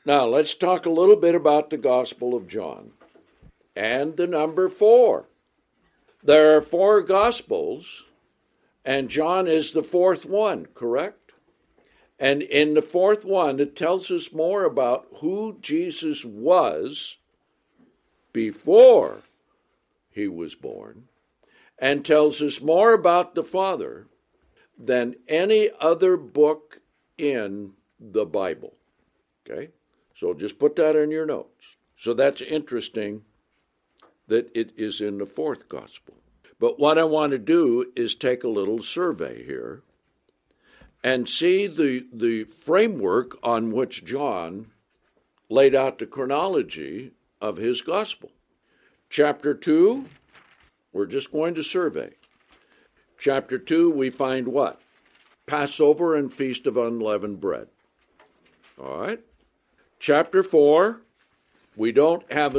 Now, let's talk a little bit about the Gospel of John and the number 4. There are 4 Gospels, and John is the 4th one, correct? And in the 4th one, it tells us more about who Jesus was before he was born, and tells us more about the Father than any other book in the Bible. Okay? So just put that in your notes. So that's interesting that it is in the 4th Gospel. But what I want to do is take a little survey here and see the framework on which John laid out the chronology of his Gospel. Chapter 2, we're just going to survey. Chapter 2, we find what? Passover and Feast of Unleavened Bread. All right. Chapter 4, we don't have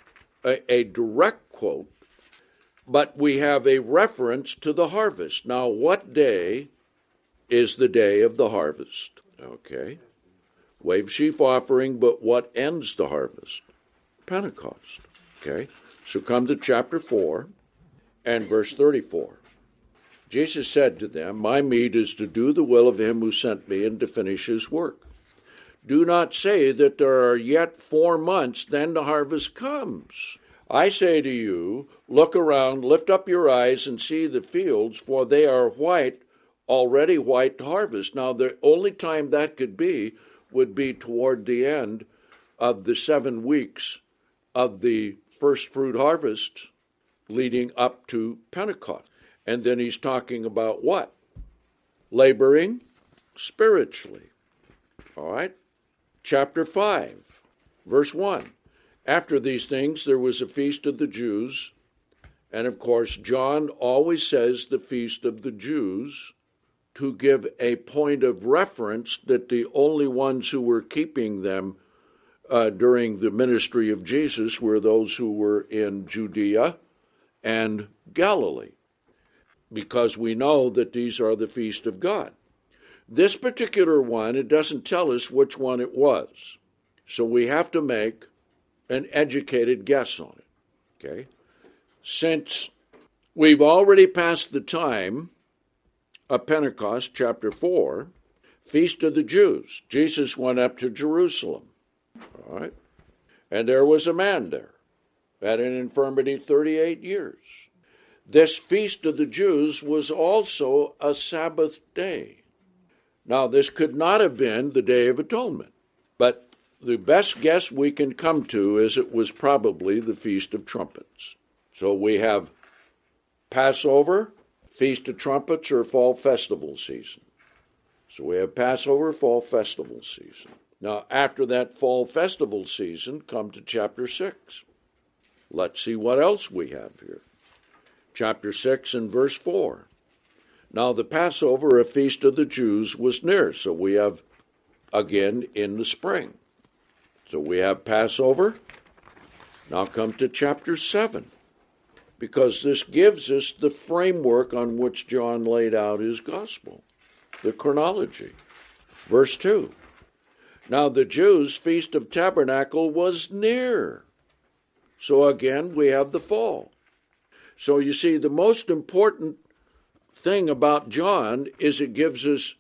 a direct quote, but we have a reference to the harvest. Now, what day is the day of the harvest? Okay. Wave sheaf offering, but what ends the harvest? Pentecost. Okay. So come to chapter 4 and verse 34. Jesus said to them, "My meat is to do the will of him who sent me and to finish his work. Do not say that there are yet 4 months, then the harvest comes. I say to you, look around, lift up your eyes, and see the fields, for they are white, already white to harvest." Now, the only time that could be would be toward the end of the 7 weeks of the first fruit harvest leading up to Pentecost. And then he's talking about what? Laboring spiritually. All right? Chapter 5, verse 1. After these things, there was a feast of the Jews. And of course, John always says the feast of the Jews to give a point of reference that the only ones who were keeping them during the ministry of Jesus were those who were in Judea and Galilee, because we know that these are the feast of God. This particular one, it doesn't tell us which one it was, so we have to make an educated guess on it. Okay? Since we've already passed the time of Pentecost, chapter 4, Feast of the Jews, Jesus went up to Jerusalem. All right? And there was a man there, had an infirmity 38 years. This Feast of the Jews was also a Sabbath day. Now, this could not have been the Day of Atonement, but the best guess we can come to is it was probably the Feast of Trumpets. So we have Passover, Feast of Trumpets, or Fall Festival season. So we have Passover, Fall Festival season. Now, after that Fall Festival season, come to chapter 6. Let's see what else we have here. Chapter 6 and verse 4. Now the Passover, a feast of the Jews, was near. So we have, again, in the spring. So we have Passover. Now come to chapter 7, because this gives us the framework on which John laid out his gospel, the chronology. Verse 2. Now the Jews' Feast of Tabernacle was near. So again, we have the fall. So you see, the most important thing about John is it gives us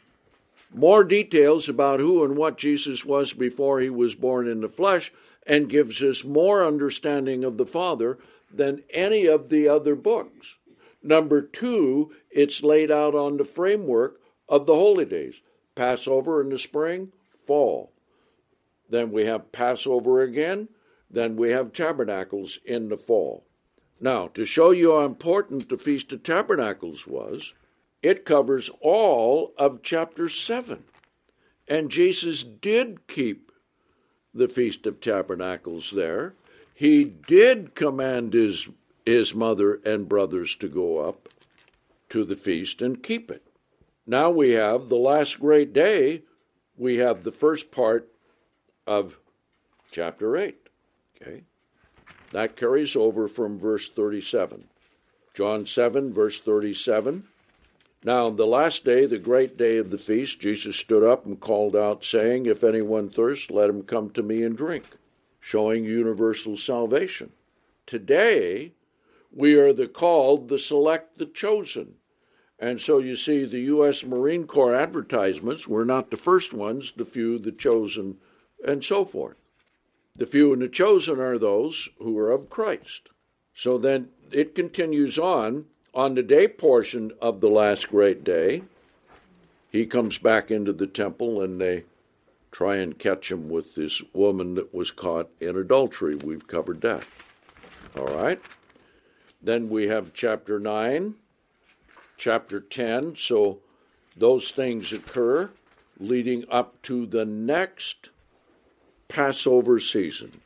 more details about who and what Jesus was before he was born in the flesh, and gives us more understanding of the Father than any of the other books. Number 2, it's laid out on the framework of the holy days. Passover in the spring, fall. Then we have Passover again. Then we have Tabernacles in the fall. Now, to show you how important the Feast of Tabernacles was, it covers all of chapter 7. And Jesus did keep the Feast of Tabernacles there. He did command his mother and brothers to go up to the feast and keep it. Now we have the last great day. We have the first part of chapter 8. Okay? That carries over from verse 37. John 7, verse 37. Now, on the last day, the great day of the feast, Jesus stood up and called out, saying, "If anyone thirsts, let him come to me and drink," showing universal salvation. Today, we are the called, the select, the chosen. And so you see, the U.S. Marine Corps advertisements were not the first ones, the few, the chosen, and so forth. The few and the chosen are those who are of Christ. So then it continues on the day portion of the last great day. He comes back into the temple, and they try and catch him with this woman that was caught in adultery. We've covered that. All right. Then we have chapter 9, chapter 10. So those things occur leading up to the next Passover season,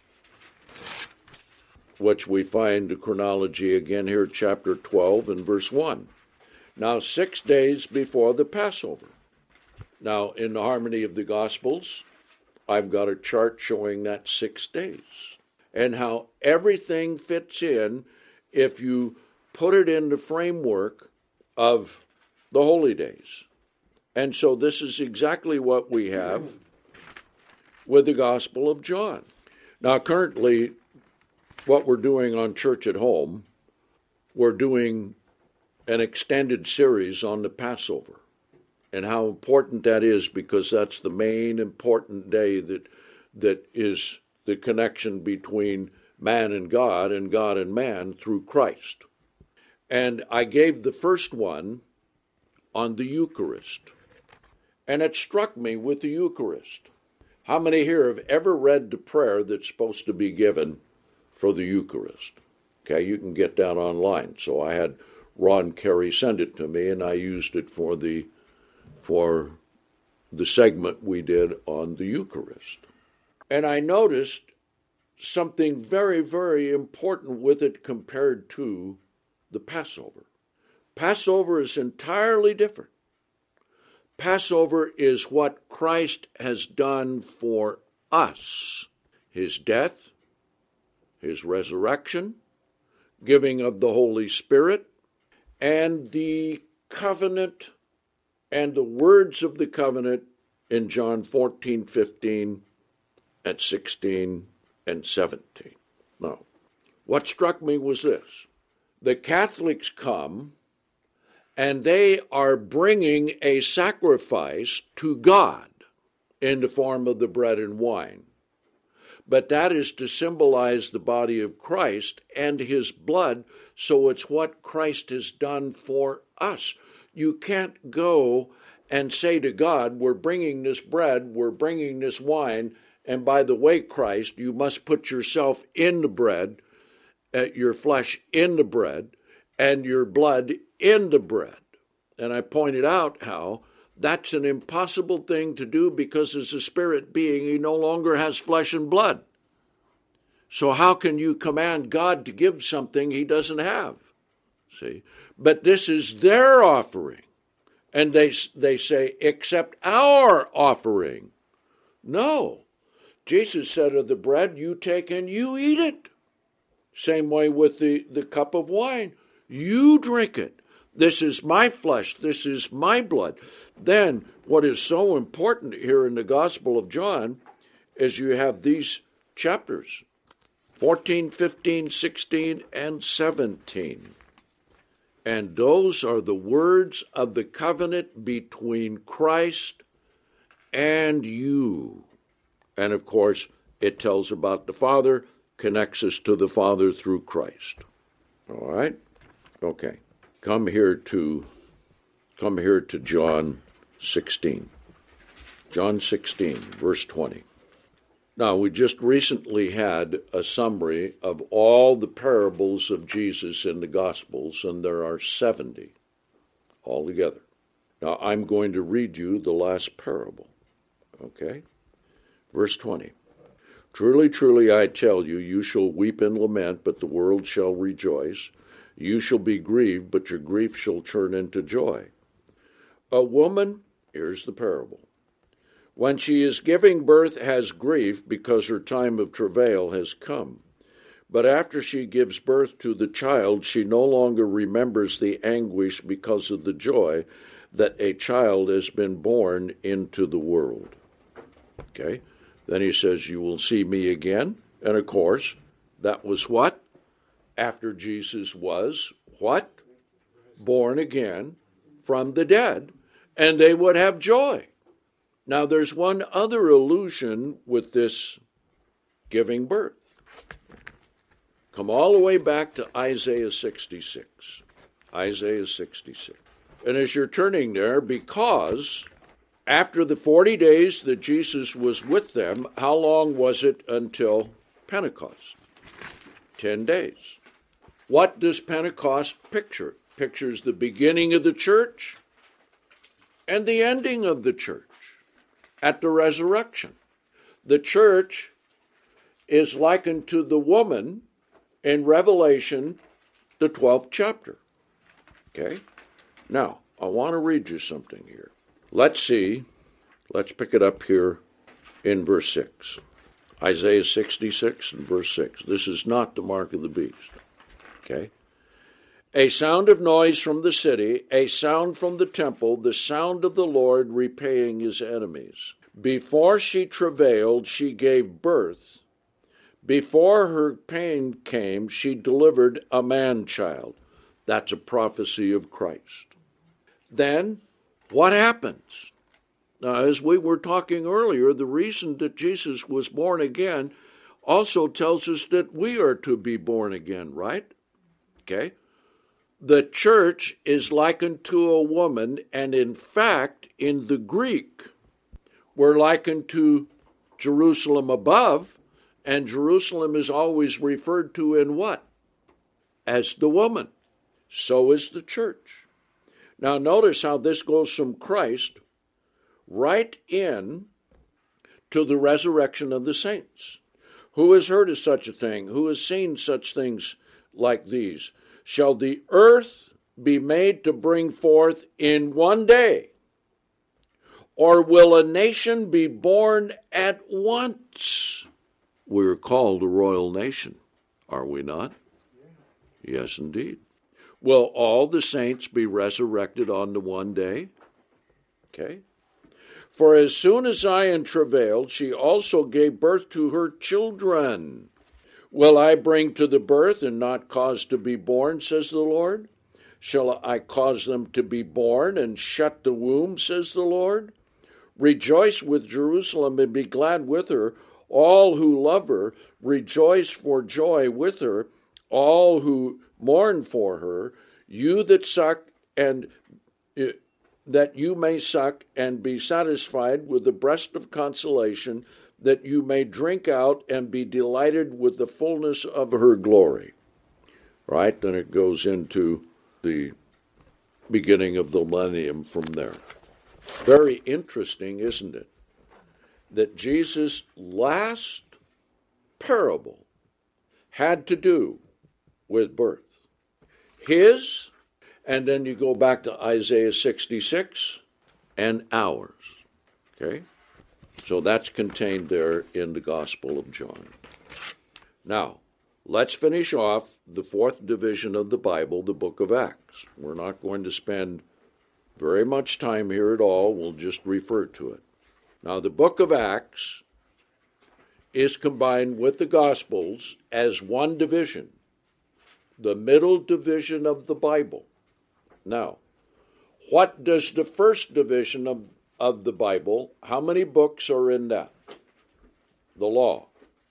which we find the chronology again here, chapter 12 and verse 1. Now 6 days before the Passover. Now, in the harmony of the Gospels, I've got a chart showing that 6 days and how everything fits in if you put it in the framework of the holy days. And so this is exactly what we have with the Gospel of John. Now, currently, what we're doing on Church at Home, we're doing an extended series on the Passover and how important that is, because that's the main important day that is the connection between man and God and man through Christ. And I gave the first one on the Eucharist. And it struck me with the Eucharist. How many here have ever read the prayer that's supposed to be given for the Eucharist? Okay, you can get that online. So I had Ron Carey send it to me, and I used it for the segment we did on the Eucharist. And I noticed something very, very important with it compared to the Passover. Passover is entirely different. Passover is what Christ has done for us. His death, his resurrection, giving of the Holy Spirit, and the covenant and the words of the covenant in John 14, 15, and 16, and 17. Now, what struck me was this. The Catholics come and they are bringing a sacrifice to God in the form of the bread and wine. But that is to symbolize the body of Christ and his blood, so it's what Christ has done for us. You can't go and say to God, we're bringing this bread, we're bringing this wine, and by the way, Christ, you must put yourself in the bread, your flesh in the bread, and your blood in the bread. And I pointed out how that's an impossible thing to do, because as a spirit being, he no longer has flesh and blood. So how can you command God to give something he doesn't have? See? But this is their offering. And they say, accept our offering. No. Jesus said of the bread, you take and you eat it. Same way with the cup of wine. You drink it. This is my flesh. This is my blood. Then what is so important here in the Gospel of John is you have these chapters, 14, 15, 16, and 17. And those are the words of the covenant between Christ and you. And of course, it tells about the Father, connects us to the Father through Christ. All right? Okay. Come here to John 16. John 16, verse 20. Now, we just recently had a summary of all the parables of Jesus in the Gospels, and there are 70 altogether. Now, I'm going to read you the last parable. Okay? Verse 20. Truly, truly, I tell you, you shall weep and lament, but the world shall rejoice. You shall be grieved, but your grief shall turn into joy. A woman, here's the parable, when she is giving birth has grief because her time of travail has come. But after she gives birth to the child, she no longer remembers the anguish because of the joy that a child has been born into the world. Okay? Then he says, you will see me again. And of course, that was what? After Jesus was what? Born again from the dead. And they would have joy. Now, there's one other allusion with this giving birth. Come all the way back to Isaiah 66. Isaiah 66. And as you're turning there, because after the 40 days that Jesus was with them, how long was it until Pentecost? 10 days. What does Pentecost picture? It pictures the beginning of the church and the ending of the church at the resurrection. The church is likened to the woman in Revelation, the 12th chapter. Okay? Now, I want to read you something here. Let's see. Let's pick it up here in verse 6. Isaiah 66 and verse 6. This is not the mark of the beast. Okay? A sound of noise from the city, a sound from the temple, the sound of the Lord repaying his enemies. Before she travailed, she gave birth. Before her pain came, she delivered a man-child. That's a prophecy of Christ. Then, what happens? Now, as we were talking earlier, the reason that Jesus was born again also tells us that we are to be born again, right? Okay? The church is likened to a woman, and in fact, in the Greek, we're likened to Jerusalem above, and Jerusalem is always referred to in what? As the woman. So is the church. Now notice how this goes from Christ right in to the resurrection of the saints. Who has heard of such a thing? Who has seen such things like these? Shall the earth be made to bring forth in one day? Or will a nation be born at once? We're called a royal nation, are we not? Yes, indeed. Will all the saints be resurrected on the one day? Okay. For as soon as Zion travailed, she also gave birth to her children. Will I bring to the birth and not cause to be born, says the Lord? Shall I cause them to be born and shut the womb, says the Lord? Rejoice with Jerusalem and be glad with her. All who love her, rejoice for joy with her. All who mourn for her, you that suck, and that you may suck and be satisfied with the breast of consolation, that you may drink out and be delighted with the fullness of her glory. Right? Then it goes into the beginning of the millennium from there. Very interesting, isn't it? That Jesus' last parable had to do with birth. His, and then you go back to Isaiah 66, and ours. Okay? So that's contained there in the Gospel of John. Now, let's finish off the fourth division of the Bible, the book of Acts. We're not going to spend very much time here at all. We'll just refer to it. Now, the book of Acts is combined with the Gospels as one division, the middle division of the Bible. Now, what does the first division of the Bible, how many books are in that? The law.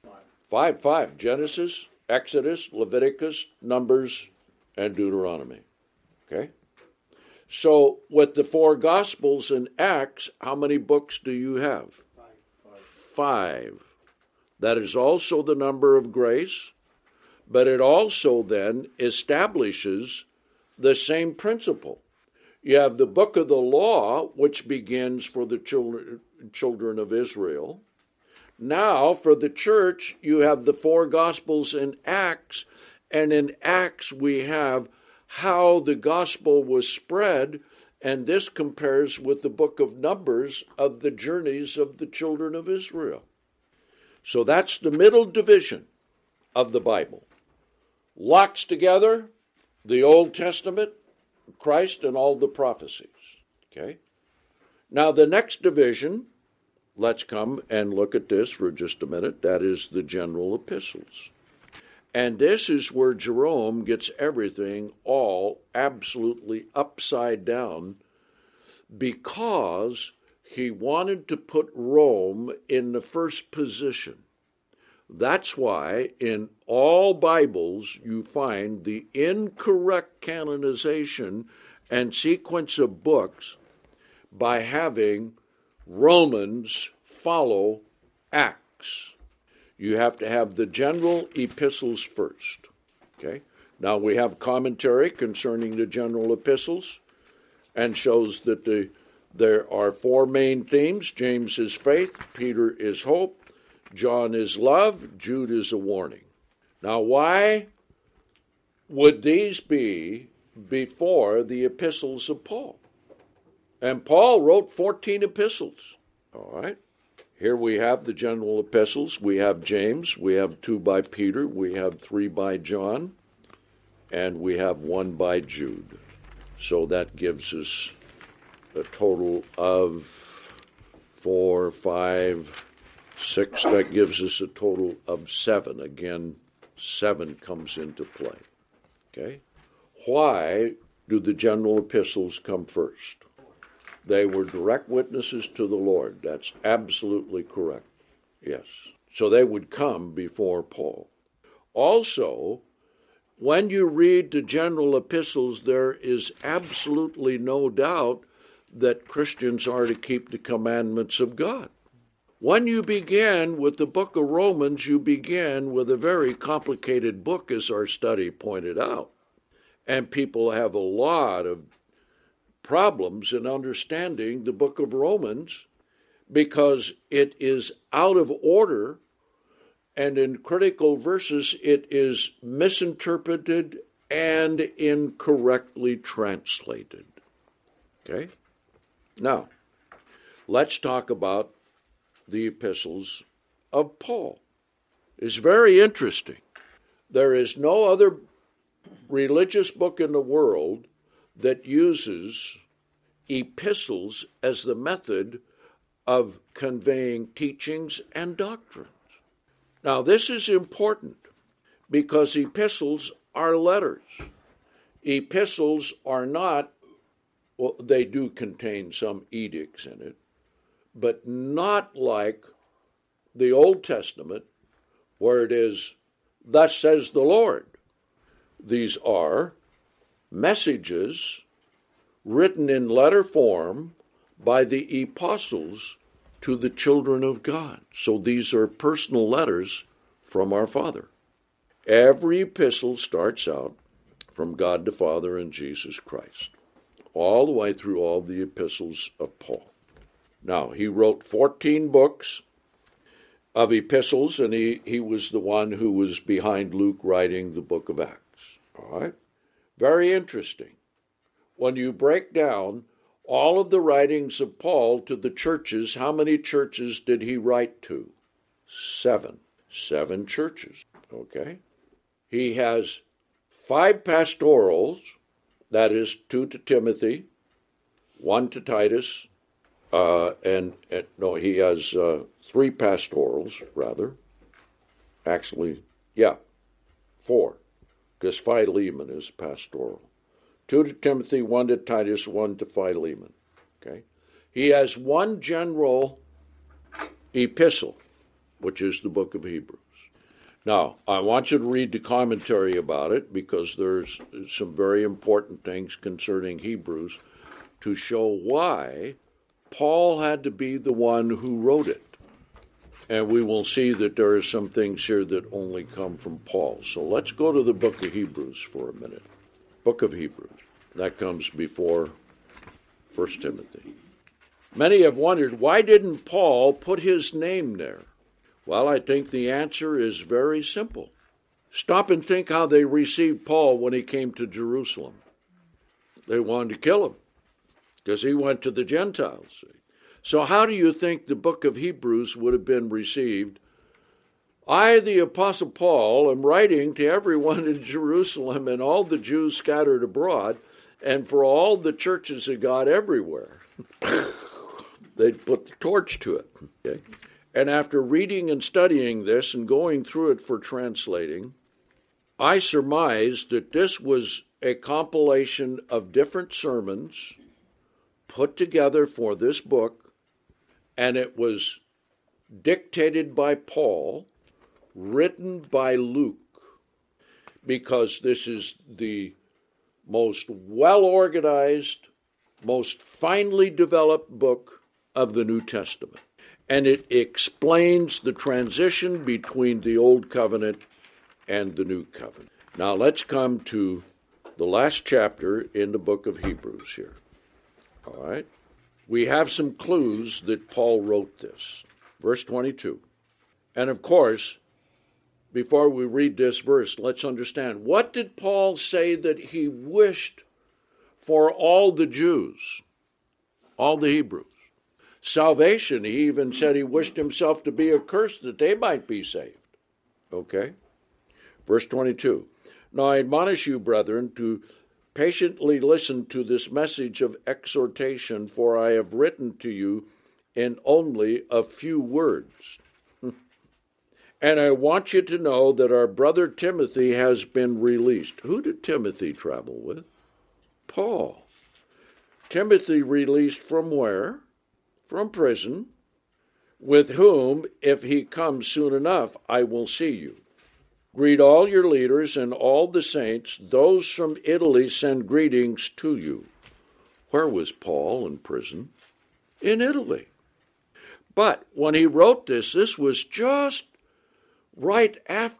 Five. Genesis, Exodus, Leviticus, Numbers, and Deuteronomy. Okay? So, with the four Gospels and Acts, how many books do you have? Five. That is also the number of grace, but it also then establishes the same principle. You have the book of the law, which begins for the children of Israel. Now, for the church, you have the four Gospels in Acts, and in Acts we have how the gospel was spread, and this compares with the book of Numbers of the journeys of the children of Israel. So that's the middle division of the Bible. Locks together the Old Testament, Christ, and all the prophecies. Okay? Now, the next division, let's come and look at this for just a minute. That is the general epistles. And this is where Jerome gets everything all absolutely upside down, because he wanted to put Rome in the first position. That's why in all Bibles you find the incorrect canonization and sequence of books by having Romans follow Acts. You have to have the general epistles first. Okay? Now we have commentary concerning the general epistles, and shows that there are four main themes. James is faith, Peter is hope, John is love, Jude is a warning. Now, why would these be before the epistles of Paul? And Paul wrote 14 epistles. All right? Here we have the general epistles. We have James, we have 2 by Peter, we have 3 by John, and we have 1 by Jude. So that gives us a total of 4, 5, 6. That gives us a total of 7. Again, 7 comes into play. Okay? Why do the general epistles come first? They were direct witnesses to the Lord. That's absolutely correct. Yes. So they would come before Paul. Also, when you read the general epistles, there is absolutely no doubt that Christians are to keep the commandments of God. When you begin with the book of Romans, you begin with a very complicated book, as our study pointed out. And people have a lot of problems in understanding the book of Romans because it is out of order, and in critical verses it is misinterpreted and incorrectly translated. Okay? Now, let's talk about the epistles of Paul. It's very interesting. There is no other religious book in the world that uses epistles as the method of conveying teachings and doctrines. Now, this is important because epistles are letters. Epistles are not, well, they do contain some edicts in it, but not like the Old Testament, where it is, thus says the Lord. These are messages written in letter form by the apostles to the children of God. So these are personal letters from our Father. Every epistle starts out from God the Father and Jesus Christ, all the way through all the epistles of Paul. Now, he wrote 14 books of epistles, and he was the one who was behind Luke writing the book of Acts. All right? Very interesting. When you break down all of the writings of Paul to the churches, how many churches did he write to? 7. 7 churches. Okay? He has 5 pastorals, that is 2 to Timothy, 1 to Titus, he has 3 pastorals, rather. Actually, 4, because Philemon is pastoral. 2 to Timothy, 1 to Titus, 1 to Philemon. Okay? He has 1 general epistle, which is the book of Hebrews. Now, I want you to read the commentary about it, because there's some very important things concerning Hebrews to show why Paul had to be the one who wrote it. And we will see that there are some things here that only come from Paul. So let's go to the book of Hebrews for a minute. Book of Hebrews. That comes before 1 Timothy. Many have wondered, why didn't Paul put his name there? Well, I think the answer is very simple. Stop and think how they received Paul when he came to Jerusalem. They wanted to kill him because he went to the Gentiles. So how do you think the book of Hebrews would have been received I, the Apostle Paul, am writing to everyone in Jerusalem and all the Jews scattered abroad, and for all the churches of God everywhere. They put the torch to it. Okay? And after reading and studying this and going through it for translating, I surmised that this was a compilation of different sermons put together for this book, and it was dictated by Paul, written by Luke, because this is the most well-organized, most finely developed book of the New Testament. And it explains the transition between the Old Covenant and the New Covenant. Now let's come to the last chapter in the book of Hebrews here. All right? We have some clues that Paul wrote this. Verse 22. And of course, before we read this verse, let's understand, what did Paul say that he wished for all the Jews, all the Hebrews? Salvation. He even said he wished himself to be accursed that they might be saved. Okay? Verse 22. Now I admonish you, brethren, to patiently listen to this message of exhortation, for I have written to you in only a few words. And I want you to know that our brother Timothy has been released. Who did Timothy travel with? Paul. Timothy released from where? From prison, with whom, if he comes soon enough, I will see you. Greet all your leaders and all the saints. Those from Italy send greetings to you. Where was Paul in prison? In Italy. But when he wrote this was just right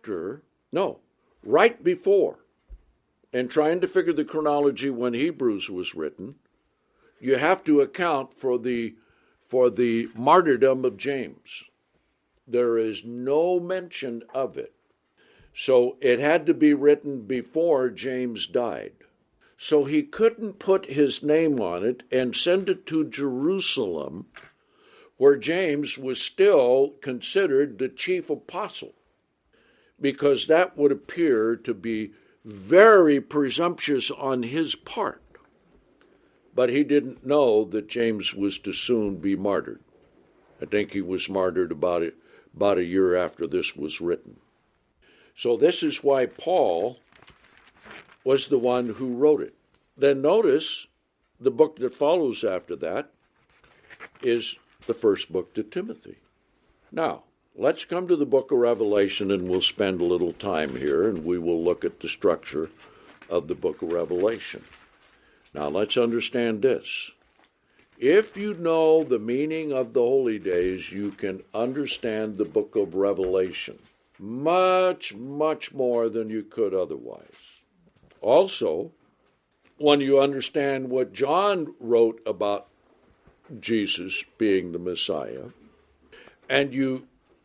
before, and trying to figure the chronology when Hebrews was written, you have to account for the martyrdom of James. There is no mention of it. So it had to be written before James died. So he couldn't put his name on it and send it to Jerusalem, where James was still considered the chief apostle, because that would appear to be very presumptuous on his part. But he didn't know that James was to soon be martyred. I think he was martyred about a year after this was written. So this is why Paul was the one who wrote it. Then notice the book that follows after that is the first book to Timothy. Now, let's come to the book of Revelation, and we'll spend a little time here, and we will look at the structure of the book of Revelation. Now, let's understand this. If you know the meaning of the holy days, you can understand the book of Revelation much, much more than you could otherwise. Also, when you understand what John wrote about Jesus being the Messiah, and you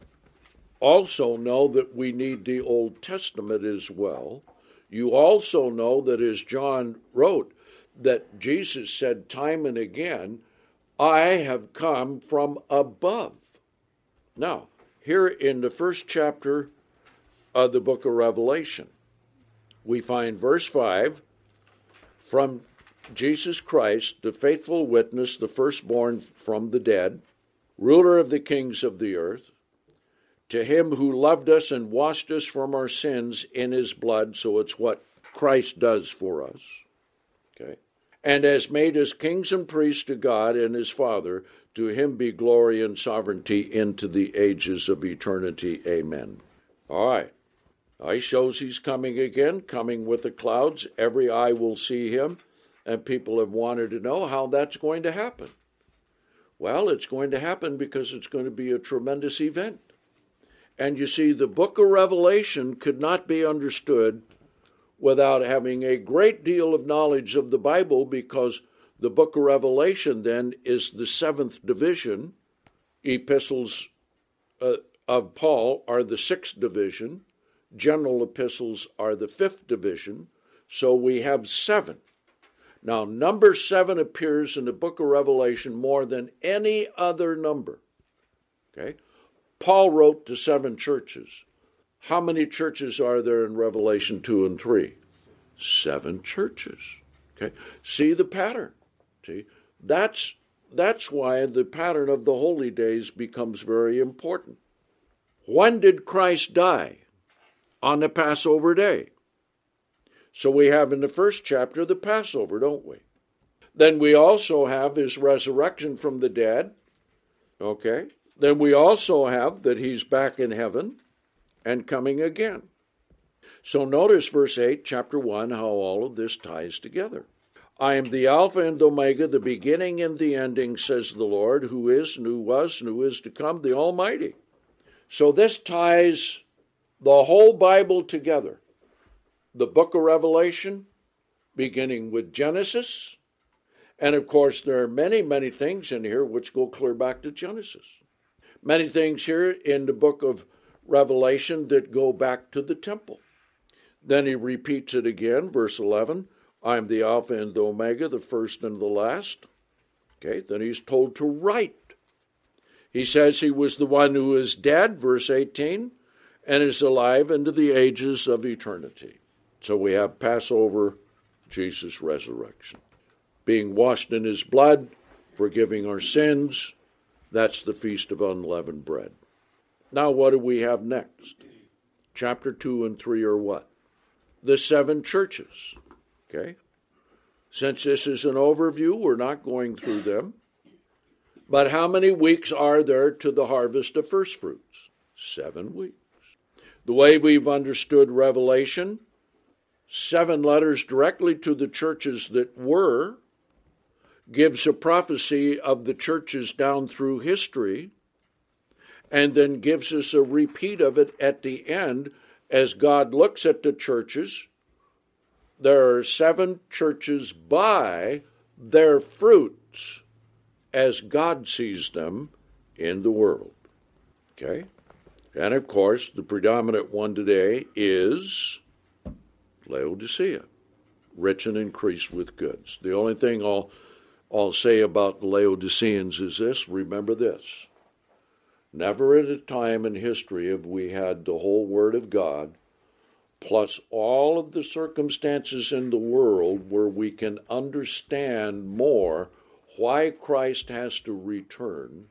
also know that we need the Old Testament as well, you also know that as John wrote, that Jesus said time and again, I have come from above. Now, here in the first chapter of the book of Revelation, we find verse 5, from Jesus Christ, the faithful witness, the firstborn from the dead, ruler of the kings of the earth, to him who loved us and washed us from our sins in his blood, so it's what Christ does for us, okay, and has made us kings and priests to God and his Father, to him be glory and sovereignty into the ages of eternity. Amen. All right. He shows he's coming again, coming with the clouds. Every eye will see him, and people have wanted to know how that's going to happen. Well, it's going to happen because it's going to be a tremendous event. And you see, the book of Revelation could not be understood without having a great deal of knowledge of the Bible, because the book of Revelation then is the seventh division. Epistles of Paul are the sixth division. General epistles are the fifth division. So we have 7. Now, number 7 appears in the book of Revelation more than any other number. Okay? Paul wrote to 7 churches. How many churches are there in Revelation 2 and 3? 7 churches. Okay, see the pattern. See, that's why the pattern of the holy days becomes very important. When did Christ die? On the Passover day. So we have in the first chapter the Passover, don't we? Then we also have his resurrection from the dead. Okay. Then we also have that he's back in heaven and coming again. So notice verse 8, chapter 1, how all of this ties together. I am the Alpha and Omega, the beginning and the ending, says the Lord, who is, and who was, and who is to come, the Almighty. So this ties the whole Bible together. The book of Revelation, beginning with Genesis. And of course, there are many, many things in here which go clear back to Genesis. Many things here in the book of Revelation that go back to the temple. Then he repeats it again, verse 11, I am the Alpha and the Omega, the first and the last. Okay, then he's told to write. He says he was the one who is dead, verse 18, and is alive into the ages of eternity. So we have Passover, Jesus' resurrection. Being washed in his blood, forgiving our sins, that's the Feast of Unleavened Bread. Now what do we have next? Chapter 2 and 3 are what? The 7 churches. Okay? Since this is an overview, we're not going through them. But how many weeks are there to the harvest of first fruits? 7 weeks. The way we've understood Revelation, 7 letters directly to the churches that were, gives a prophecy of the churches down through history, and then gives us a repeat of it at the end as God looks at the churches. There are 7 churches by their fruits as God sees them in the world. Okay? And of course, the predominant one today is Laodicea, rich and increased with goods. The only thing I'll say about the Laodiceans is this, remember this. Never at a time in history have we had the whole Word of God plus all of the circumstances in the world where we can understand more why Christ has to return.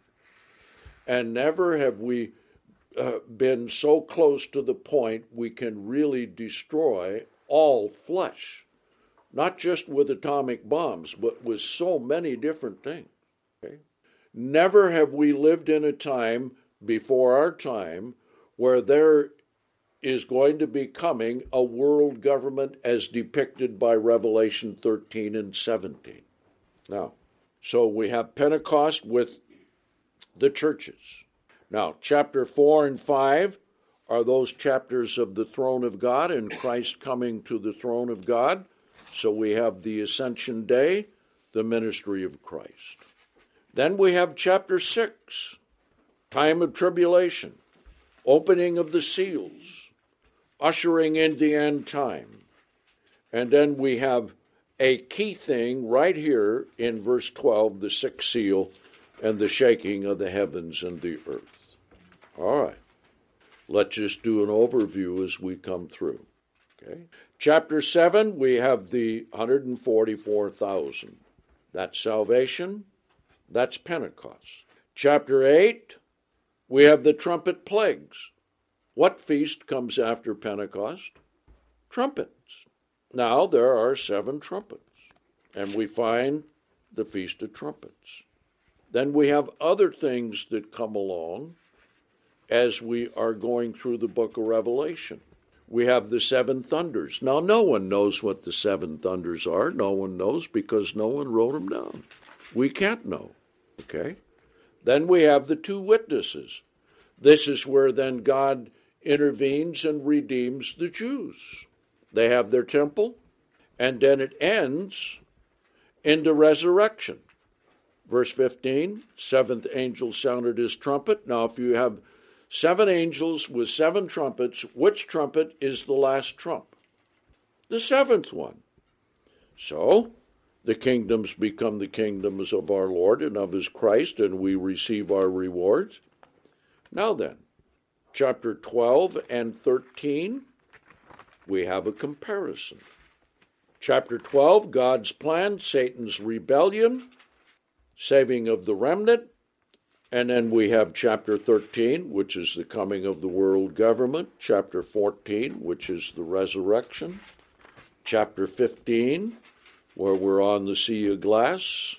And never have we been so close to the point we can really destroy all flesh. Not just with atomic bombs, but with so many different things. Okay? Never have we lived in a time before our time where there is going to be coming a world government as depicted by Revelation 13 and 17. Now, so we have Pentecost with the churches. Now, chapter 4 and 5 are those chapters of the throne of God and Christ coming to the throne of God. So we have the Ascension Day, the ministry of Christ. Then we have chapter 6, time of tribulation, opening of the seals, ushering in the end time. And then we have a key thing right here in verse 12, the 6th seal and the shaking of the heavens and the earth. All right, let's just do an overview as we come through. Okay. Chapter 7, we have the 144,000. That's salvation. That's Pentecost. Chapter 8, we have the trumpet plagues. What feast comes after Pentecost? Trumpets. Now there are 7 trumpets, and we find the Feast of Trumpets. Then we have other things that come along as we are going through the book of Revelation. We have the 7 thunders. Now, no one knows what the 7 thunders are. No one knows because no one wrote them down. We can't know. Okay? Then we have the 2 witnesses. This is where then God intervenes and redeems the Jews. They have their temple, and then it ends in the resurrection. Verse 15, 7th angel sounded his trumpet. Now, if you have 7 angels with 7 trumpets, which trumpet is the last trump? The 7th one. So, the kingdoms become the kingdoms of our Lord and of his Christ, and we receive our rewards. Now then, chapter 12 and 13, we have a comparison. Chapter 12, God's plan, Satan's rebellion, saving of the remnant. And then we have chapter 13, which is the coming of the world government. Chapter 14, which is the resurrection. Chapter 15, where we're on the sea of glass.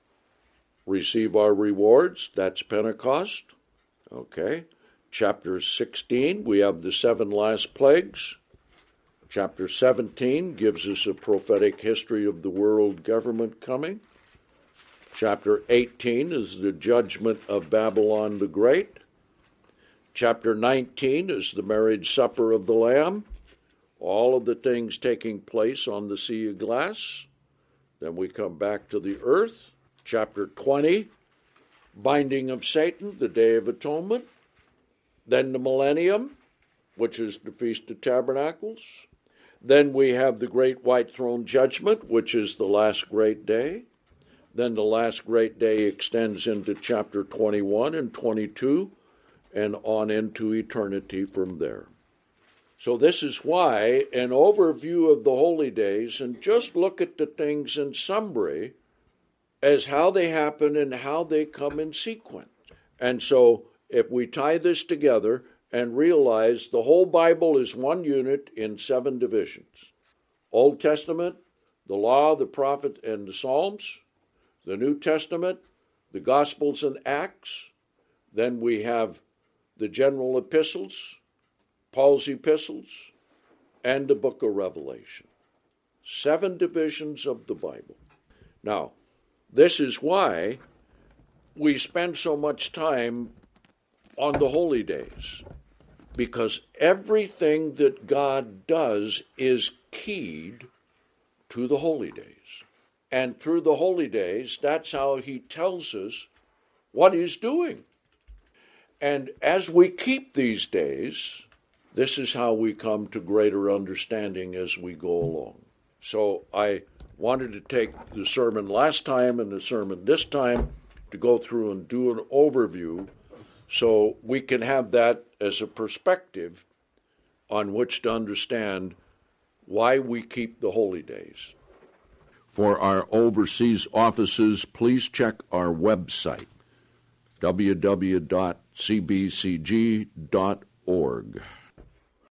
Receive our rewards. That's Pentecost. Okay. Chapter 16, we have the 7 last plagues. Chapter 17 gives us a prophetic history of the world government coming. Chapter 18 is the judgment of Babylon the Great. Chapter 19 is the marriage supper of the Lamb. All of the things taking place on the sea of glass. Then we come back to the earth. Chapter 20, binding of Satan, the Day of Atonement. Then the millennium, which is the Feast of Tabernacles. Then we have the Great White Throne Judgment, which is the last great day. Then the last great day extends into chapter 21 and 22 and on into eternity from there. So this is why an overview of the holy days, and just look at the things in summary as how they happen and how they come in sequence. And so if we tie this together and realize the whole Bible is one unit in 7 divisions. Old Testament, the Law, the Prophet, and the Psalms. The New Testament, the Gospels and Acts. Then we have the general epistles, Paul's epistles, and the book of Revelation. 7 divisions of the Bible. Now, this is why we spend so much time on the holy days, because everything that God does is keyed to the holy days. And through the holy days, that's how he tells us what he's doing. And as we keep these days, this is how we come to greater understanding as we go along. So I wanted to take the sermon last time and the sermon this time to go through and do an overview so we can have that as a perspective on which to understand why we keep the holy days. For our overseas offices, please check our website, www.cbcg.org.